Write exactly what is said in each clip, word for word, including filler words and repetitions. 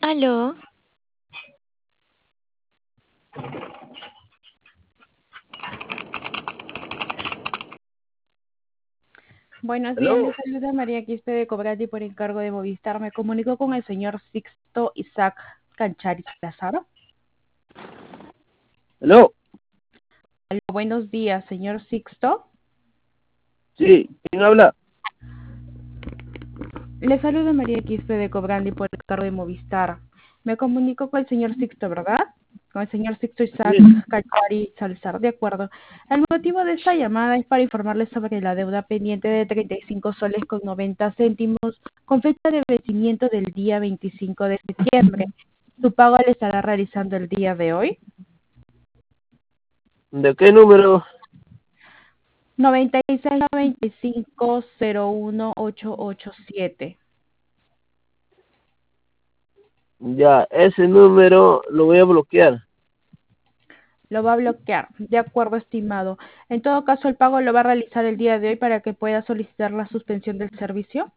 Aló. Buenos días, Hello. les saluda María Quispe de Cobrati por encargo de Movistar. Me comunico con el señor Sixto Isaac Canchari Salazar. Hello. Aló, buenos días, señor Sixto. Sí, ¿quién habla? Le saluda María Quispe de Cobrandi por encargo de Movistar. Me comunico con el señor Sixto, ¿verdad? Con el señor Sixto Isaac Sí. Canchari Salazar, de acuerdo. El motivo de esta llamada es para informarles sobre la deuda pendiente de treinta y cinco soles con noventa céntimos con fecha de vencimiento del día veinticinco de septiembre. Su pago le estará realizando el día de hoy. ¿De qué número? noventa y seis noventa y cinco cero uno ocho ocho siete. Ya, ese número lo voy a bloquear. Lo va a bloquear. De acuerdo, estimado. En todo caso, el pago lo va a realizar el día de hoy para que pueda solicitar la suspensión del servicio.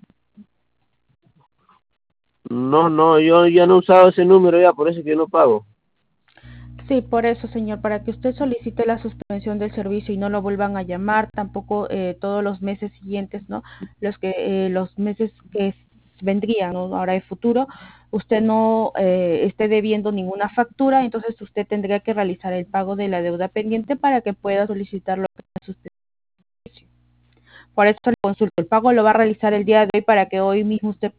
No, no, yo ya no he usado ese número ya, por eso es que no pago. Sí, por eso, señor, para que usted solicite la suspensión del servicio y no lo vuelvan a llamar, tampoco eh, todos los meses siguientes, ¿no? Los que eh, los meses que vendrían, ¿no? Ahora de futuro, usted no eh, esté debiendo ninguna factura, entonces usted tendría que realizar el pago de la deuda pendiente para que pueda solicitar lo que es la suspensión. Por eso le consulto, el pago lo va a realizar el día de hoy para que hoy mismo usted